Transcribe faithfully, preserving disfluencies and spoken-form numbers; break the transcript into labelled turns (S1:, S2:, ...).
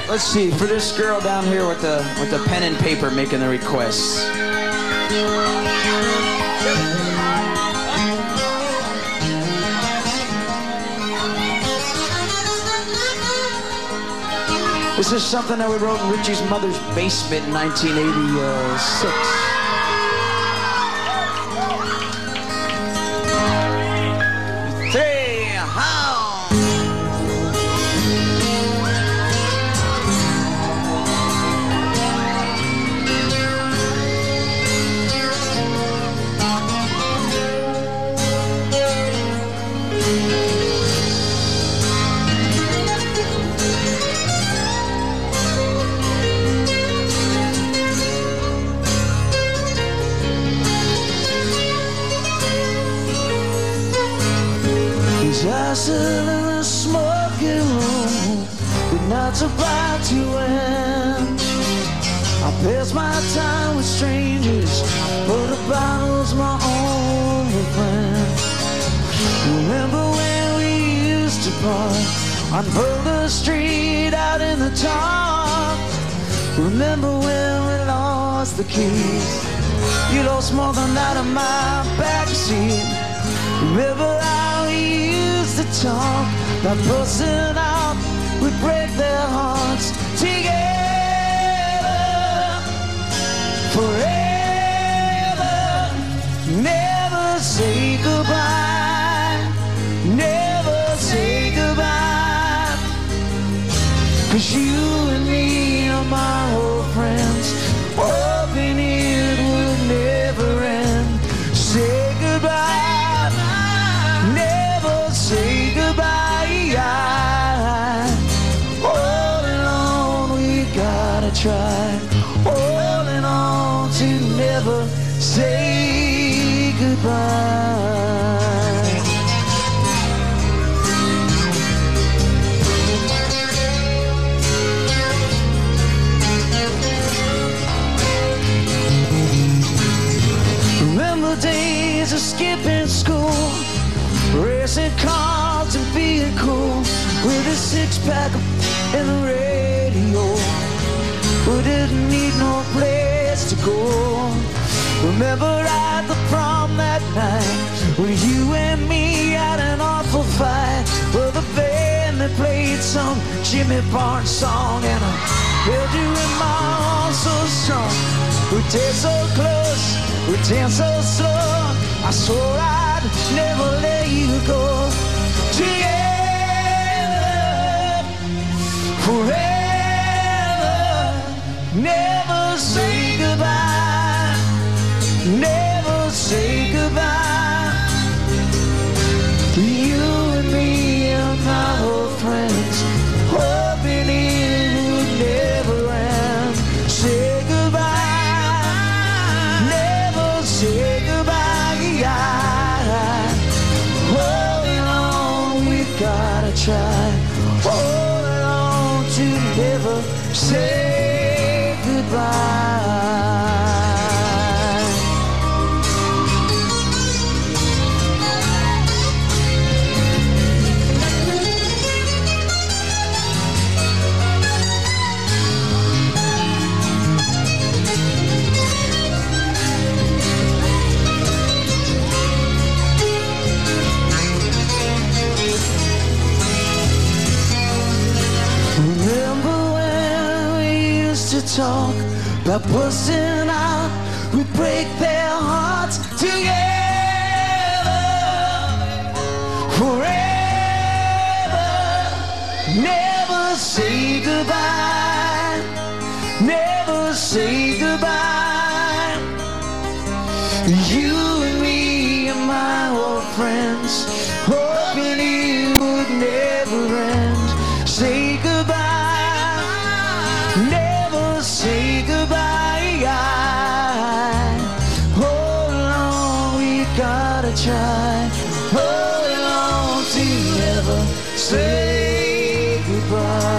S1: Let's see, for this girl down here with the with the pen and paper making the requests. This is something that we wrote in Richie's mother's basement in nineteen eighty-six. Three, how?
S2: Just a little smoking room, the night's about to end. I pass my time with strangers, but the bottle's my only friend. Remember when we used to park on Boulder Street out in the dark? Remember when we lost the keys? You lost more than that in my backseat. Remember how we used to talk about busting out, we break their hearts together forever. Never say goodbye, never say goodbye, 'cause you and me are my old friends, hoping it would never end. Say goodbye, say goodbye. Holding on, we gotta try. Holding on to never say goodbye. Remember days of skipping school, racing cars and being cool, with a six-pack and a radio. We didn't need no place to go. Remember at the prom that night, when you and me had an awful fight, well, the band that played some Jimmy Barnes song, and I held you in my arms so strong. We danced so close, we danced so slow, I swore I'd never let you go. Together forever, never say goodbye, never say goodbye. You and me and my old friends, hoping it would never end. Say goodbye, never say goodbye. Gotta try, holding on to never say goodbye. Remember when we used to talk about busting out, we break their hearts together forever. Never say goodbye, never say goodbye. You and me and my old friends, hoping it would never end. Say goodbye, never say goodbye. Hold on, we gotta try. Hold on to never say goodbye.